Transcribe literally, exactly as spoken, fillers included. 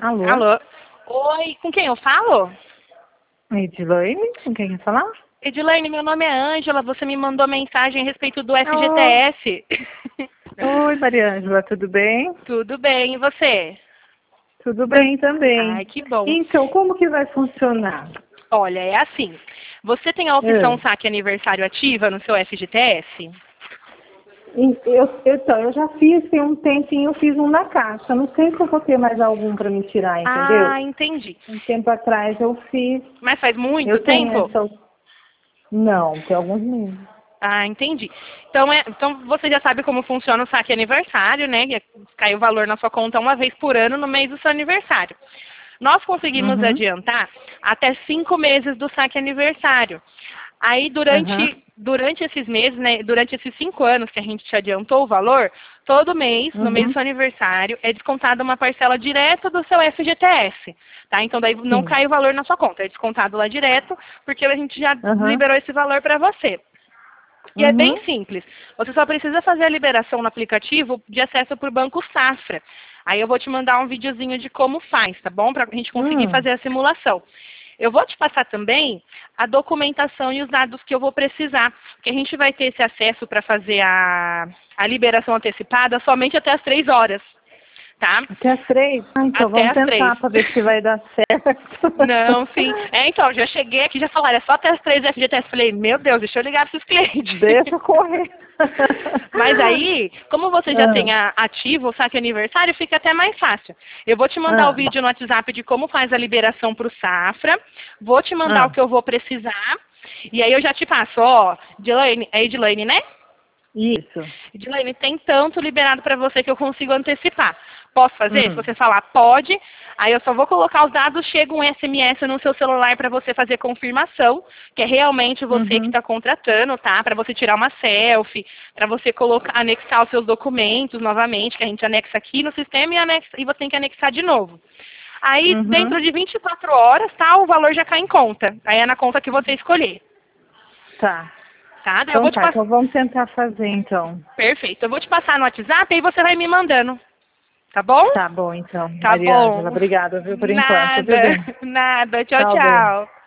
Alô? Alô? Oi, com quem eu falo? Edilene, com quem quer falar? Edilene, meu nome é Ângela, você me mandou mensagem a respeito do Oh. F G T S. Oi, Mariângela, tudo bem? Tudo bem, e você? Tudo bem Ai, também. que bom. Então, como que vai funcionar? Olha, é assim, você tem a opção É. saque aniversário ativa no seu F G T S? E Eu, eu, então, eu já fiz, tem um tempinho, eu fiz um na caixa. Não sei se eu vou ter mais algum para me tirar, entendeu? Ah, entendi. Um tempo atrás eu fiz. Mas faz muito Eu tenho tempo? essa. Não, tem alguns meses. Ah, entendi. Então, é, então você já sabe como funciona o saque aniversário, né? Que é- Cai o valor na sua conta uma vez por ano no mês do seu aniversário. Nós conseguimos Uhum. adiantar até cinco meses do saque aniversário. Aí, Aham. durante, durante esses meses, né, durante esses cinco anos que a gente te adiantou o valor, todo mês, no mês do Uhum. seu aniversário, é descontada uma parcela direta do seu F G T S. Tá? Então, daí não Sim. cai o valor na sua conta, é descontado lá direto, porque a gente já Aham. liberou esse valor para você. E é bem Uhum. simples. Você só precisa fazer a liberação no aplicativo de acesso para o Banco Safra. Aí eu vou te mandar um videozinho de como faz, tá bom? Para a gente conseguir Hum. fazer a simulação. Eu vou te passar também a documentação e os dados que eu vou precisar, porque a gente vai ter esse acesso para fazer a, a liberação antecipada somente até as três horas, tá? Até as três? Ah, então Até vamos as três. tentar para ver se vai dar certo. Não, sim. É, então, já cheguei aqui, já falaram, é só até as três F G T S. Falei, meu Deus, deixa eu ligar para esses clientes. Deixa correr. Mas aí, como você já Ah, tem a- ativo o saque aniversário, fica até mais fácil. Eu vou te mandar o ah, vídeo no WhatsApp de como faz a liberação para o Safra. Vou te mandar o ah. que eu vou precisar. E aí eu já te passo, ó, Edilene, é Edilene, né? Isso. Edilene, tem tanto liberado para você que eu consigo antecipar. Posso fazer? Se Hum. você falar pode, aí eu só vou colocar os dados, chega um S M S no seu celular para você fazer confirmação, que é realmente você que Uhum. está contratando, tá? Para você tirar uma selfie, para você colocar, anexar os seus documentos novamente, que a gente anexa aqui no sistema e, anexa, e você tem que anexar de novo. Aí, Uhum. dentro de vinte e quatro horas, tá? O valor já cai em conta. Aí é na conta que você escolher, Tá. tá? Daí eu Então vou te tá, passar. então vamos tentar fazer então. Perfeito. Eu vou te passar no WhatsApp e você vai me mandando. Tá bom? Tá bom então, Tá Mariângela. bom. Obrigada, viu, por enquanto, viu, Nada, bem? nada. Tchau, Tchau, bem. tchau.